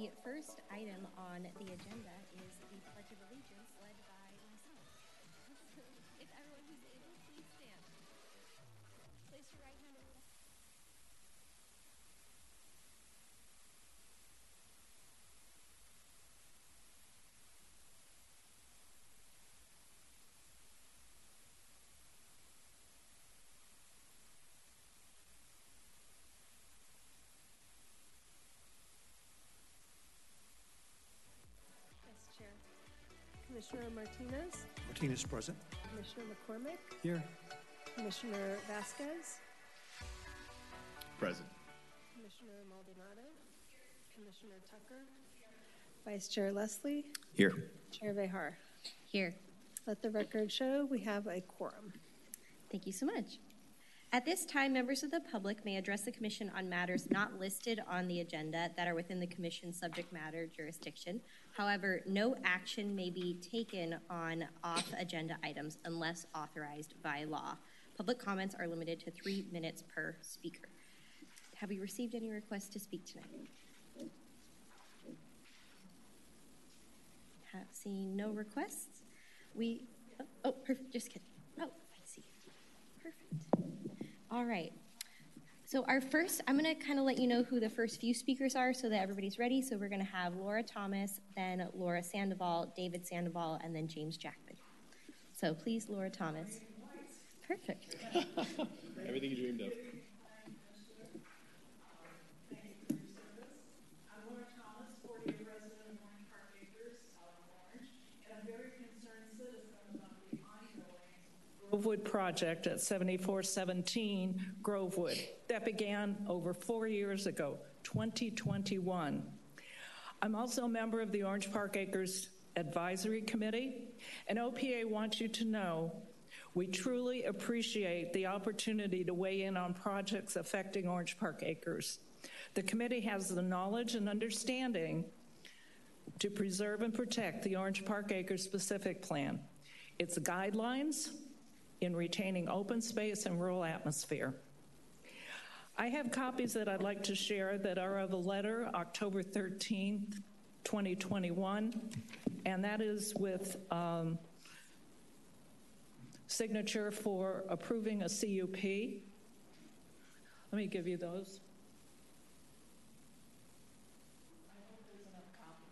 The first item on the agenda is the Pledge of Allegiance led by myself. If everyone who's able, please stand. Place your right hand over the Chair. Commissioner Martinez. Martinez present. Commissioner McCormick. Here. Commissioner Vasquez. Present. Commissioner Maldonado. Commissioner Tucker. Vice Chair Leslie. Here. Chair Behar. Here. Let the record show we have a quorum. Thank you so much. At this time, members of the public may address the Commission on matters not listed on the agenda that are within the Commission's subject matter jurisdiction. However, no action may be taken on off-agenda items unless authorized by law. Public comments are limited to 3 minutes per speaker. Have we received any requests to speak tonight? Have seen no requests. Perfect, just kidding. Oh, I see. Perfect. All right. So I'm going to kind of let you know who the first few speakers are so that everybody's ready. So we're going to have Laura Thomas, then Laura Sandoval, David Sandoval, and then James Jackman. So please, Laura Thomas. Perfect. Everything you dreamed of. I'm Laura Thomas, 40-year resident of Orange Park Acres, Orange, and I'm very concerned citizen about the ongoing Grovewood project at 7417 Grovewood. That began over 4 years ago, 2021. I'm also a member of the Orange Park Acres Advisory Committee, and OPA wants you to know we truly appreciate the opportunity to weigh in on projects affecting Orange Park Acres. The committee has the knowledge and understanding to preserve and protect the Orange Park Acres specific plan, its guidelines in retaining open space and rural atmosphere. I have copies that I'd like to share that are of a letter, October 13th, 2021, and that is with signature for approving a CUP. Let me give you those. I hope there's enough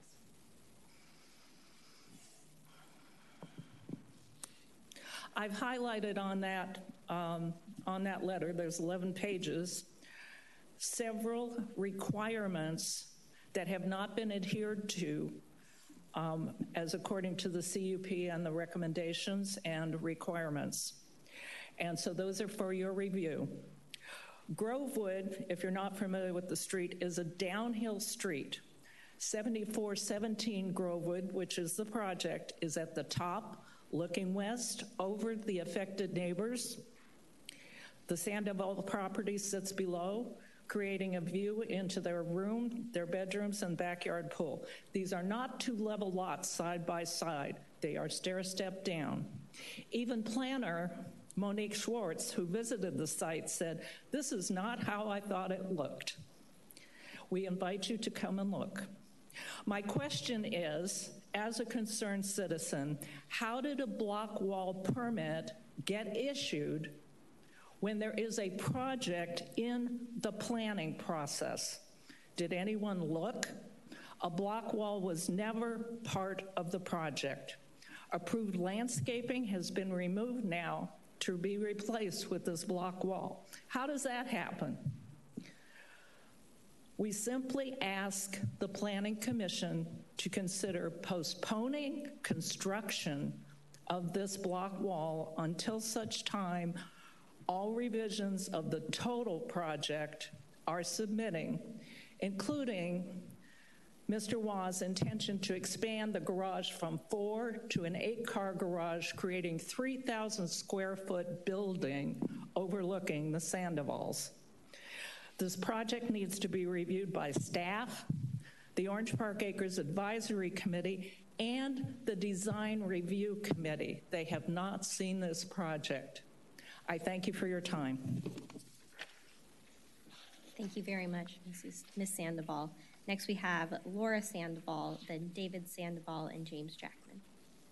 copies. I've highlighted on that letter, there's 11 pages, several requirements that have not been adhered to as according to the CUP and the recommendations and requirements. And so those are for your review. Grovewood, if you're not familiar with the street, is a downhill street. 7417 Grovewood, which is the project, is at the top, looking west over the affected neighbors. The Sandoval property sits below, creating a view into their room, their bedrooms, and backyard pool. These are not two level lots side by side. They are stair-step down. Even planner Monique Schwartz, who visited the site, said, "This is not how I thought it looked." We invite you to come and look. My question is, as a concerned citizen, how did a block wall permit get issued when there is a project in the planning process? Did anyone look? A block wall was never part of the project. Approved landscaping has been removed now to be replaced with this block wall. How does that happen? We simply ask the Planning Commission to consider postponing construction of this block wall until such time all revisions of the total project are submitting, including Mr. Wah's intention to expand the garage from 4 to an 8-car garage, creating 3,000 square foot building overlooking the Sandovals. This project needs to be reviewed by staff, the Orange Park Acres Advisory Committee, and the Design Review Committee. They have not seen this project. I thank you for your time. Thank you very much, Ms. Sandoval. Next, we have Laura Sandoval, then David Sandoval, and James Jackman.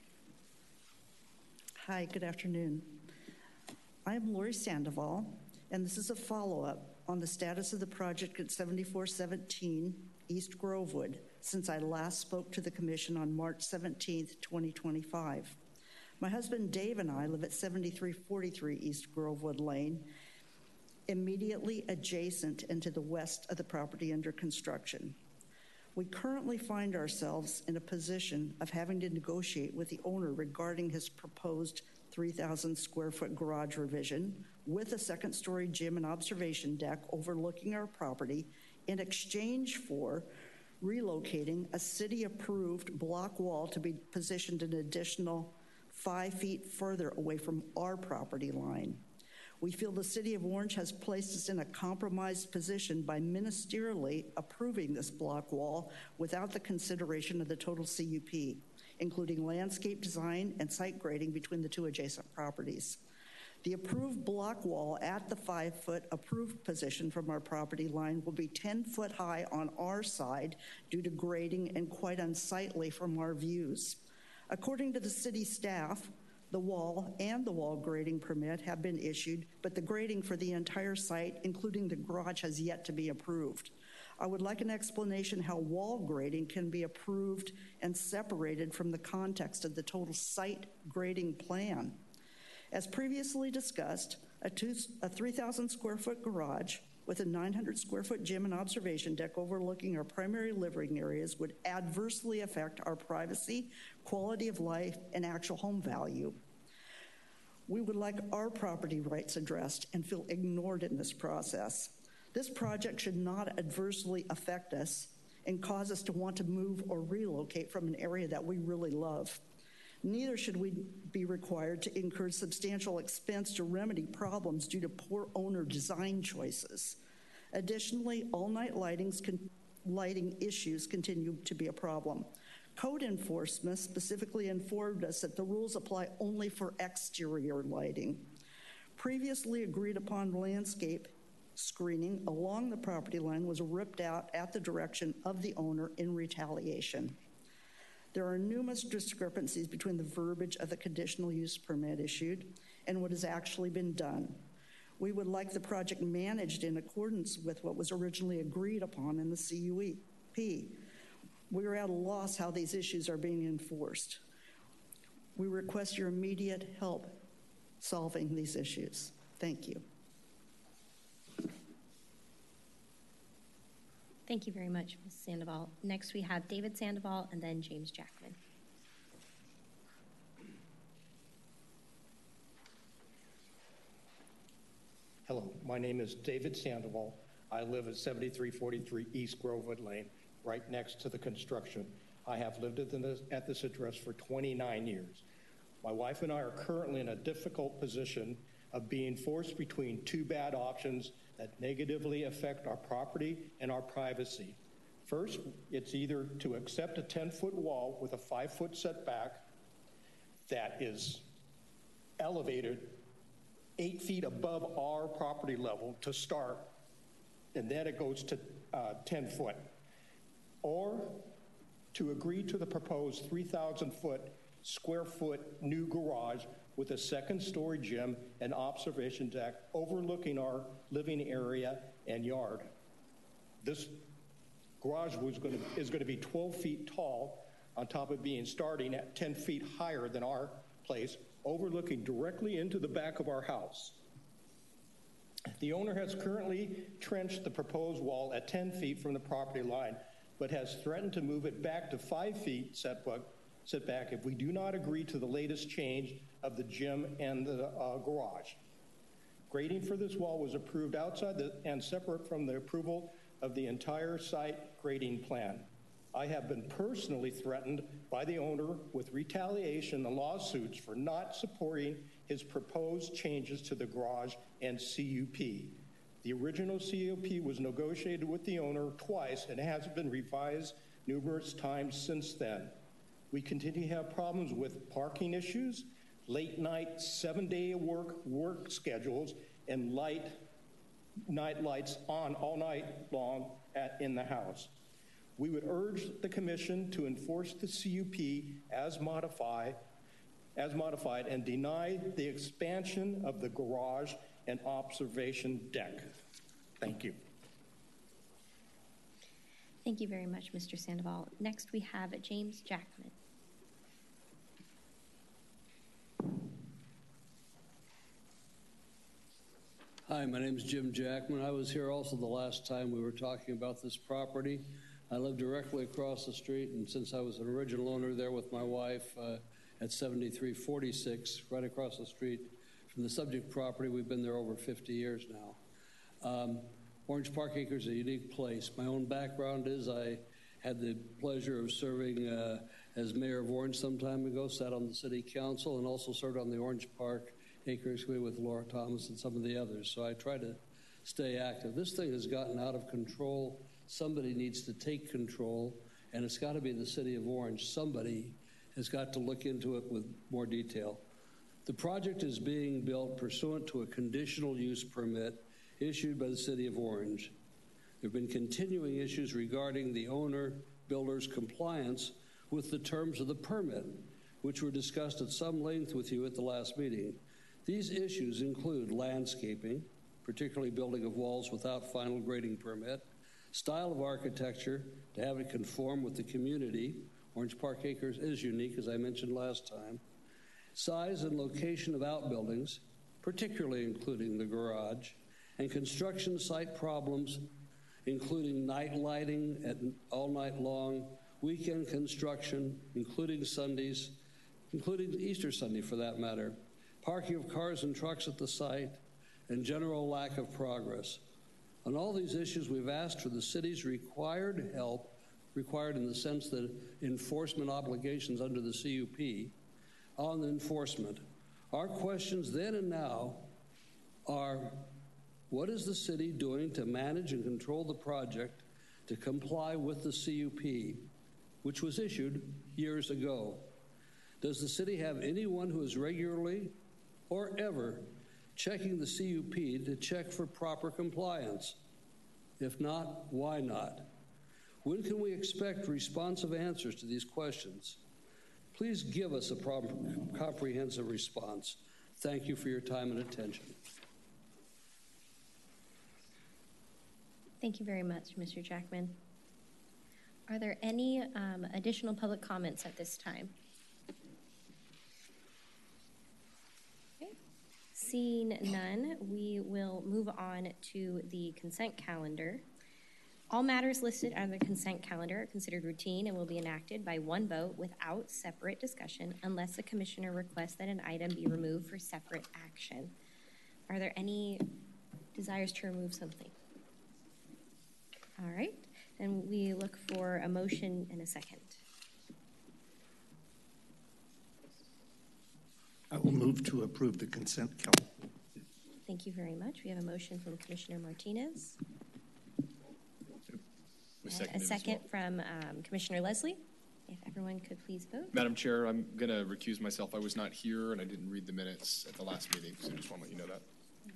Hi, good afternoon. I am Lori Sandoval, and this is a follow-up on the status of the project at 7417 East Grovewood since I last spoke to the Commission on March 17th, 2025. My husband Dave and I live at 7343 East Grovewood Lane, immediately adjacent and to the west of the property under construction. We currently find ourselves in a position of having to negotiate with the owner regarding his proposed 3,000 square foot garage revision with a second-story gym and observation deck overlooking our property in exchange for relocating a city-approved block wall to be positioned an additional 5 feet further away from our property line. We feel the City of Orange has placed us in a compromised position by ministerially approving this block wall without the consideration of the total CUP, including landscape design and site grading between the two adjacent properties. The approved block wall at the 5-foot approved position from our property line will be 10 foot high on our side due to grading and quite unsightly from our views. According to the city staff, the wall and the wall grading permit have been issued, but the grading for the entire site, including the garage, has yet to be approved. I would like an explanation how wall grading can be approved and separated from the context of the total site grading plan. As previously discussed, a 3,000 square foot garage with a 900 square foot gym and observation deck overlooking our primary living areas would adversely affect our privacy, quality of life, and actual home value. We would like our property rights addressed and feel ignored in this process. This project should not adversely affect us and cause us to want to move or relocate from an area that we really love. Neither should we be required to incur substantial expense to remedy problems due to poor owner design choices. Additionally, all-night lighting issues continue to be a problem. Code enforcement specifically informed us that the rules apply only for exterior lighting. Previously agreed upon landscape screening along the property line was ripped out at the direction of the owner in retaliation. There are numerous discrepancies between the verbiage of the conditional use permit issued and what has actually been done. We would like the project managed in accordance with what was originally agreed upon in the CUP. We are at a loss how these issues are being enforced. We request your immediate help solving these issues. Thank you. Thank you very much, Ms. Sandoval. Next, we have David Sandoval and then James Jackman. Hello, my name is David Sandoval. I live at 7343 East Grovewood Lane, right next to the construction. I have lived at this address for 29 years. My wife and I are currently in a difficult position of being forced between two bad options that negatively affect our property and our privacy. First, it's either to accept a 10-foot wall with a 5-foot setback that is elevated 8 feet above our property level to start, and then it goes to 10 foot. Or to agree to the proposed 3,000 square foot new garage with a second-story gym and observation deck overlooking our living area and yard. This garage is going to be 12 feet tall, on top of being starting at 10 feet higher than our place, overlooking directly into the back of our house. The owner has currently trenched the proposed wall at 10 feet from the property line, but has threatened to move it back to 5 feet setback if we do not agree to the latest change of the gym and the garage. Grading for this wall was approved outside and separate from the approval of the entire site grading plan. I have been personally threatened by the owner with retaliation and lawsuits for not supporting his proposed changes to the garage and CUP. The original CUP was negotiated with the owner twice and has been revised numerous times since then. We continue to have problems with parking issues, late night, 7-day work schedules, and light night lights on all night long in the house. We would urge the commission to enforce the CUP as modified and deny the expansion of the garage and observation deck. Thank you. Thank you very much, Mr. Sandoval. Next, we have James Jackman. Hi, my name is Jim Jackman. I was here also the last time we were talking about this property. I live directly across the street, and since I was an original owner there with my wife at 7346, right across the street from the subject property, we've been there over 50 years now. Orange Park Acres is a unique place. My own background is I had the pleasure of serving as mayor of Orange some time ago, sat on the city council, and also served on the Orange Park Acres with Laura Thomas and some of the others. So I try to stay active. This thing has gotten out of control. Somebody needs to take control, and it's got to be the city of Orange. Somebody has got to look into it with more detail. The project is being built pursuant to a conditional use permit issued by the city of Orange. There have been continuing issues regarding the owner-builder's compliance with the terms of the permit, which were discussed at some length with you at the last meeting. These issues include landscaping, particularly building of walls without final grading permit, style of architecture to have it conform with the community. Orange Park Acres is unique, as I mentioned last time. Size and location of outbuildings, particularly including the garage, and construction site problems, including night lighting at all night long, weekend construction, including Sundays, including Easter Sunday for that matter, parking of cars and trucks at the site, and general lack of progress. On all these issues, we've asked for the city's required help, required in the sense that enforcement obligations under the CUP, on the enforcement. Our questions then and now are, what is the city doing to manage and control the project to comply with the CUP, which was issued years ago? Does the city have anyone who is regularly or ever checking the CUP to check for proper compliance? If not, why not? When can we expect responsive answers to these questions? Please give us a comprehensive response. Thank you for your time and attention. Thank you very much, Mr. Jackman. Are there any additional public comments at this time? Okay. Seeing none, we will move on to the consent calendar. All matters listed on the consent calendar are considered routine and will be enacted by one vote without separate discussion unless the commissioner requests that an item be removed for separate action. Are there any desires to remove something? All right, then we look for a motion in a second. I will move to approve the consent calendar. Thank you very much. We have a motion from Commissioner Martinez. A second from Commissioner Leslie. If everyone could please vote. Madam Chair, I'm going to recuse myself. I was not here and I didn't read the minutes at the last meeting, so I just want to let you know that.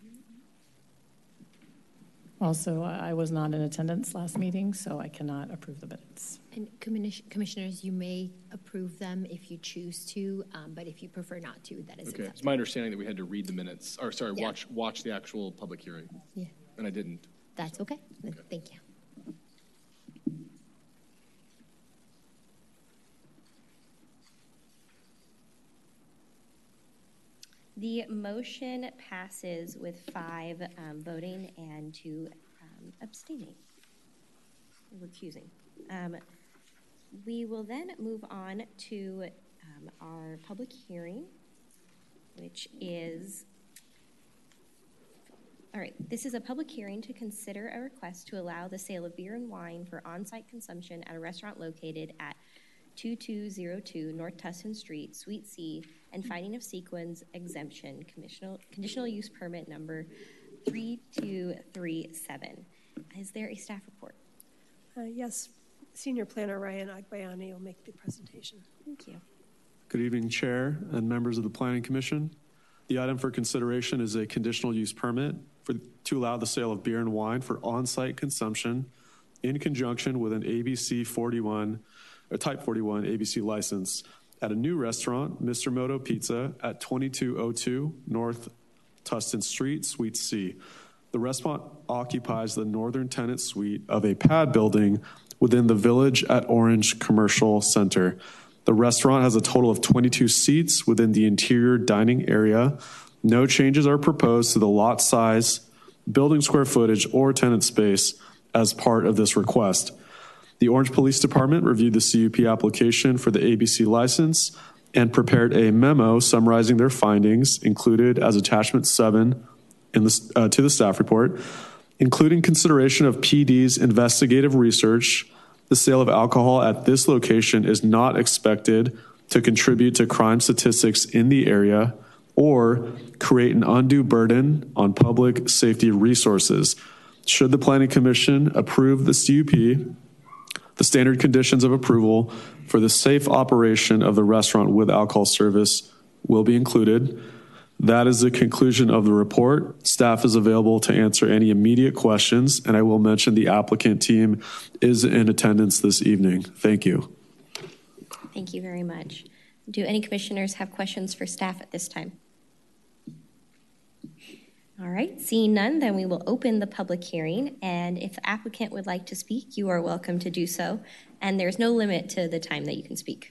Also, I was not in attendance last meeting, so I cannot approve the minutes. And commissioners, you may approve them if you choose to, but if you prefer not to, that is okay. Acceptable. It's my understanding that we had to read the minutes, or sorry, yeah. watch the actual public hearing. Yeah. And I didn't. That's okay. Thank you. The motion passes with 5 voting and 2 abstaining, recusing. We will then move on to our public hearing, which is, all right, this is a public hearing to consider a request to allow the sale of beer and wine for on-site consumption at a restaurant located at 2202 North Tustin Street, Suite C, and finding of sequence exemption, conditional use permit number 3237. Is there a staff report? Yes, Senior Planner Ryan Agbayani will make the presentation. Thank you. Good evening, Chair and members of the Planning Commission. The item for consideration is a conditional use permit to allow the sale of beer and wine for on-site consumption in conjunction with an ABC 41, or Type 41 ABC license at a new restaurant, Mr. Moto Pizza, at 2202 North Tustin Street, Suite C. The restaurant occupies the northern tenant suite of a pad building within the Village at Orange Commercial Center. The restaurant has a total of 22 seats within the interior dining area. No changes are proposed to the lot size, building square footage, or tenant space as part of this request. The Orange Police Department reviewed the CUP application for the ABC license and prepared a memo summarizing their findings, included as attachment 7 to the staff report, including consideration of PD's investigative research. The sale of alcohol at this location is not expected to contribute to crime statistics in the area or create an undue burden on public safety resources. Should the Planning Commission approve the CUP, the standard conditions of approval for the safe operation of the restaurant with alcohol service will be included. That is the conclusion of the report. Staff is available to answer any immediate questions, and I will mention the applicant team is in attendance this evening. Thank you. Thank you very much. Do any commissioners have questions for staff at this time? All right, seeing none, then we will open the public hearing, and if the applicant would like to speak, you are welcome to do so, and there's no limit to the time that you can speak.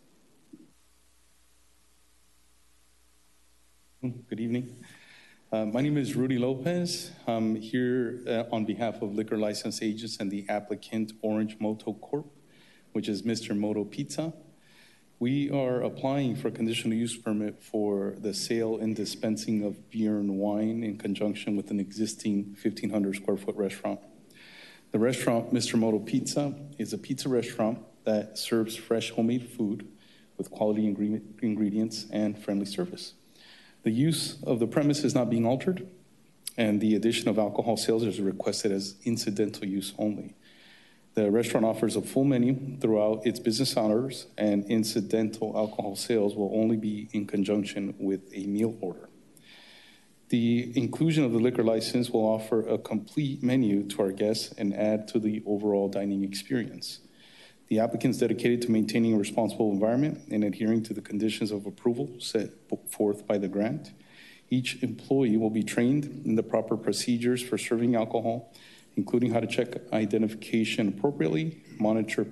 Good evening. My name is Rudy Lopez. I'm here on behalf of liquor license agents and the applicant Orange Moto Corp, which is Mr. Moto Pizza. We are applying for a conditional use permit for the sale and dispensing of beer and wine in conjunction with an existing 1,500 square foot restaurant. The restaurant, Mr. Moto Pizza, is a pizza restaurant that serves fresh homemade food with quality ingredients and friendly service. The use of the premise is not being altered, and the addition of alcohol sales is requested as incidental use only. The restaurant offers a full menu throughout its business hours, and incidental alcohol sales will only be in conjunction with a meal order. The inclusion of the liquor license will offer a complete menu to our guests and add to the overall dining experience. The applicant is dedicated to maintaining a responsible environment and adhering to the conditions of approval set forth by the grant. Each employee will be trained in the proper procedures for serving alcohol, including how to check identification appropriately, monitor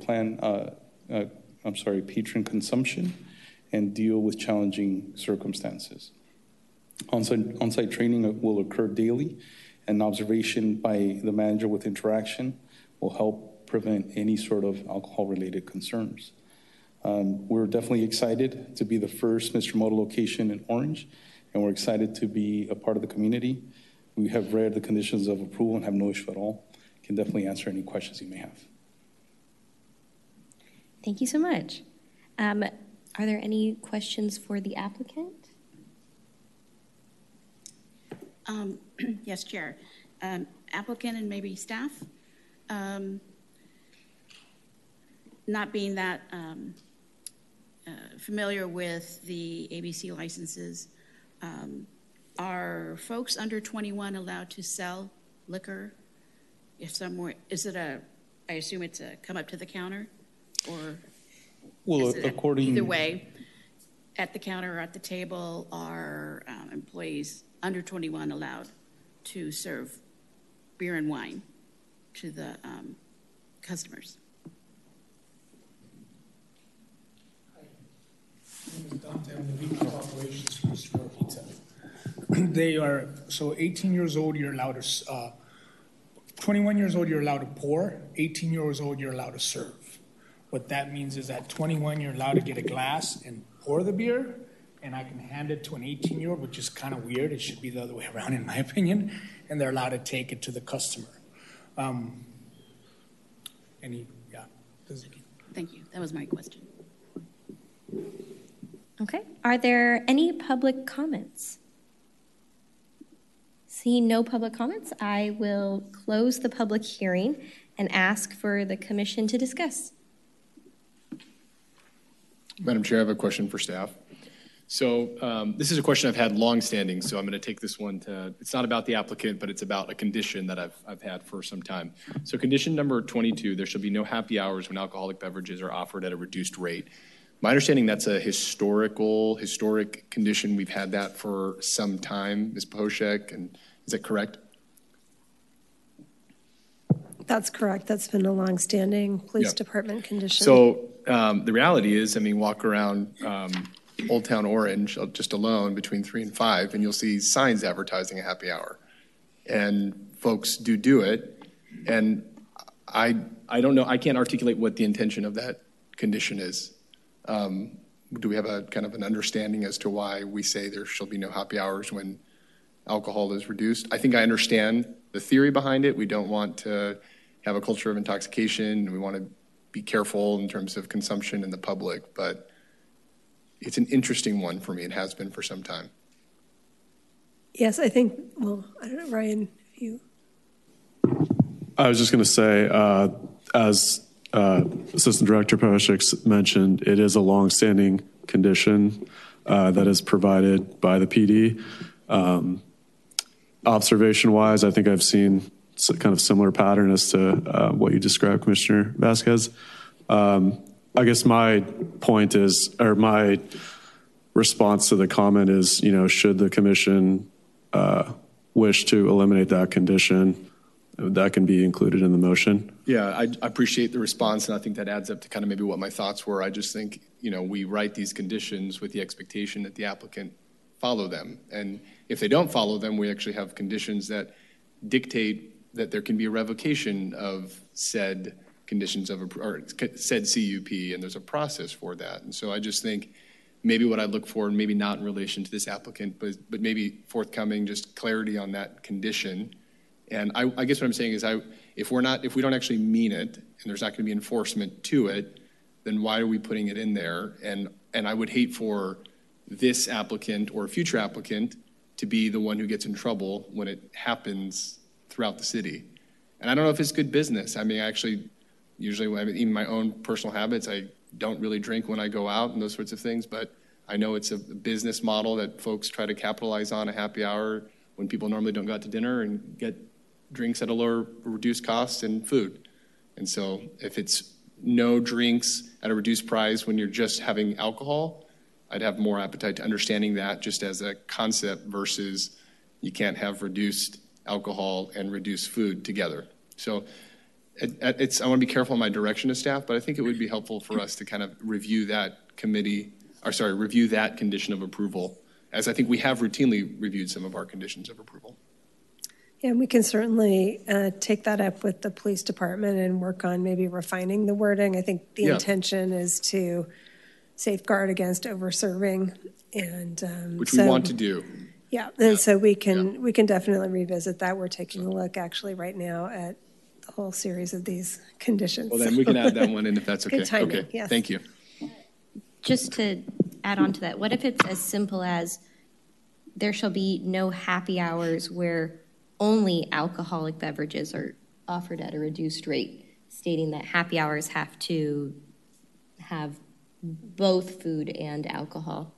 patron consumption, and deal with challenging circumstances. On-site training will occur daily, and observation by the manager with interaction will help prevent any sort of alcohol-related concerns. We're definitely excited to be the first Mr. Moto location in Orange, and we're excited to be a part of the community. We have read the conditions of approval and have no issue at all. Can definitely answer any questions you may have. Thank you so much. Are there any questions for the applicant? Yes, Chair. Applicant and maybe staff. Not being that familiar with the ABC licenses, are folks under 21 allowed to sell liquor? If somewhere, is it I assume it's a come up to the counter, or well, according either way, at the counter or at the table, are employees under 21 allowed to serve beer and wine to the customers? They are, so 18 years old, you're allowed to, 21 years old, you're allowed to pour, 18 years old, you're allowed to serve. What that means is at 21, you're allowed to get a glass and pour the beer, and I can hand it to an 18-year-old, which is kind of weird. It should be the other way around, in my opinion, and they're allowed to take it to the customer. Thank you. That was my question. Okay. Are there any public comments? Seeing no public comments, I will close the public hearing and ask for the commission to discuss. Madam Chair, I have a question for staff. So this is a question I've had long-standing, so I'm going to take this one to, it's not about the applicant, but it's about a condition that I've had for some time. So condition number 22, there shall be no happy hours when alcoholic beverages are offered at a reduced rate. My understanding that's a historic condition. We've had that for some time, Ms. Poshek, and is that correct? That's correct. That's been a longstanding police department condition. So the reality is, I mean, walk around Old Town Orange just alone between 3 and 5, and you'll see signs advertising a happy hour. And folks do it. And I don't know, I can't articulate what the intention of that condition is. Do we have a kind of an understanding as to why we say there shall be no happy hours when alcohol is reduced? I think I understand the theory behind it. We don't want to have a culture of intoxication. We want to be careful in terms of consumption in the public, but it's an interesting one for me. It has been for some time. Yes, I think, well, I don't know, Ryan, if you. I was just going to say, as Assistant Director Poshek mentioned, it is a longstanding condition that is provided by the PD. Observation-wise, I think I've seen kind of similar pattern as to what you described, Commissioner Vasquez. I guess my point is, or my response to the comment is, you know, should the commission wish to eliminate that condition, that can be included in the motion. Yeah, I appreciate the response, and I think that adds up to kind of maybe what my thoughts were. I just think, you know, we write these conditions with the expectation that the applicant follow them. And if they don't follow them, we actually have conditions that dictate that there can be a revocation of said conditions of, or said CUP, and there's a process for that. And so I just think maybe what I look for, and maybe not in relation to this applicant, but maybe forthcoming, just clarity on that condition. And I guess what I'm saying is, if we don't actually mean it, and there's not going to be enforcement to it, then why are we putting it in there? And I would hate for this applicant or a future applicant to be the one who gets in trouble when it happens throughout the city. And I don't know if it's good business. I mean, actually, usually, even my own personal habits, I don't really drink when I go out and those sorts of things, but I know it's a business model that folks try to capitalize on, a happy hour when people normally don't go out to dinner and get drinks at a lower, reduced cost and food. And so if it's no drinks at a reduced price when you're just having alcohol, I'd have more appetite to understanding that just as a concept versus you can't have reduced alcohol and reduced food together. So I want to be careful in my direction to staff, but I think it would be helpful for us to kind of review that review that condition of approval, as I think we have routinely reviewed some of our conditions of approval. Yeah, we can certainly take that up with the police department and work on maybe refining the wording. I think the intention is to safeguard against over-serving, and which we want to do. Yeah, and so we can definitely revisit that. We're taking a look actually right now at the whole series of these conditions. Well, then we can add that one in if that's okay. Good timing, okay. Yes. Thank you. Just to add on to that, what if it's as simple as there shall be no happy hours where only alcoholic beverages are offered at a reduced rate, stating that happy hours have to have both food and alcohol?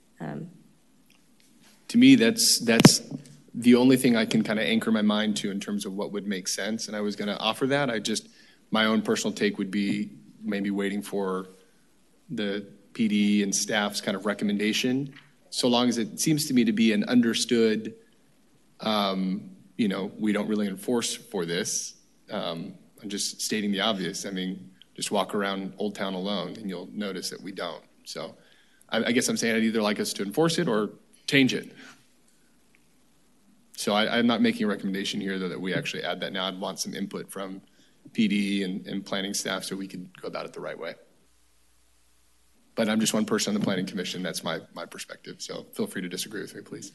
To me, that's the only thing I can kind of anchor my mind to in terms of what would make sense. And I was going to offer that. My own personal take would be maybe waiting for the PD and staff's kind of recommendation, so long as it seems to me to be an understood, we don't really enforce for this. I'm just stating the obvious. I mean, just walk around Old Town alone and you'll notice that we don't. So I guess I'm saying I'd either like us to enforce it or change it. So I'm not making a recommendation here, though, that we actually add that now. I'd want some input from PD and planning staff so we could go about it the right way. But I'm just one person on the Planning Commission. That's my perspective. So feel free to disagree with me, please.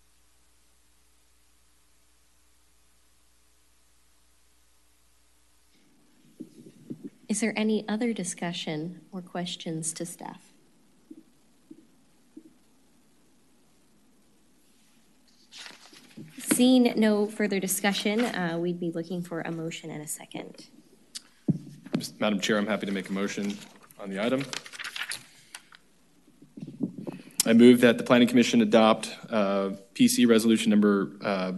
Is there any other discussion or questions to staff? Seeing no further discussion, we'd be looking for a motion and a second. Madam Chair, I'm happy to make a motion on the item. I move that the Planning Commission adopt PC Resolution number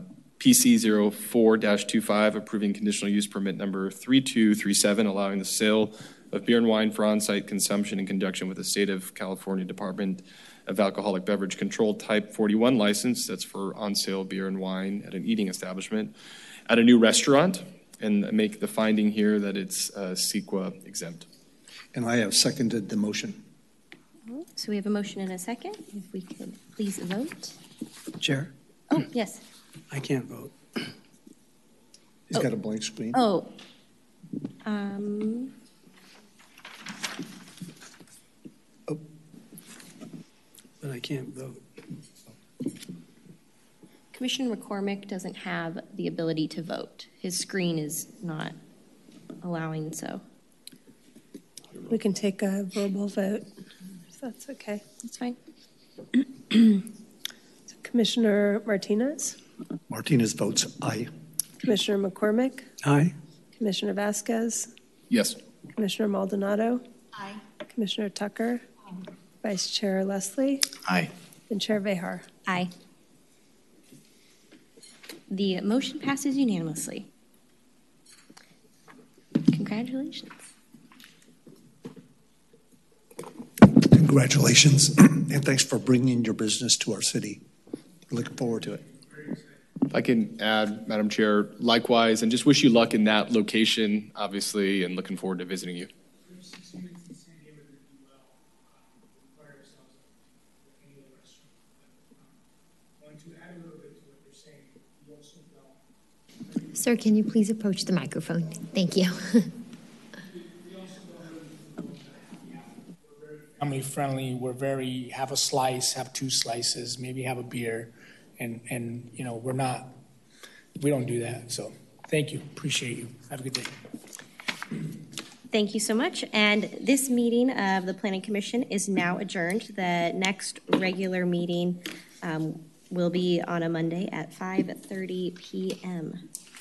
PC04-25, approving conditional use permit number 3237, allowing the sale of beer and wine for on-site consumption in conjunction with the State of California Department of Alcoholic Beverage Control Type 41 license. That's for on-sale beer and wine at an eating establishment at a new restaurant, and make the finding here that it's CEQA exempt. And I have seconded the motion. So we have a motion and a second. If we could please vote. Chair, Oh, yes. I can't vote. He's got a blank screen. Oh. But I can't vote. Commissioner McCormick doesn't have the ability to vote. His screen is not allowing so. We can take a verbal vote, if that's okay. That's fine. Commissioner Martinez? Martinez votes aye. Commissioner McCormick? Aye. Commissioner Vasquez? Yes. Commissioner Maldonado? Aye. Commissioner Tucker? Vice Chair Leslie? Aye. And Chair Behar? Aye. The motion passes unanimously. Congratulations. Congratulations, and thanks for bringing your business to our city. Looking forward to it. If I can add, Madam Chair, likewise, and just wish you luck in that location, obviously, and looking forward to visiting you. Sir, can you please approach the microphone? Thank you. Family friendly. We're very, have a slice, have two slices, maybe have a beer. And you know, we don't do that. So thank you. Appreciate you. Have a good day. Thank you so much. And this meeting of the Planning Commission is now adjourned. The next regular meeting will be on a Monday at 5:30 p.m.